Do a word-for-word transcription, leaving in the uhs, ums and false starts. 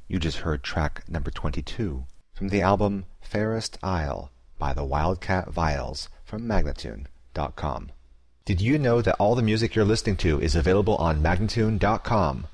You just heard track number twenty-two from the album Fairest Isle by the Wildcat Vials from Magnatune dot com. Did you know that all the music you're listening to is available on Magnatune dot com?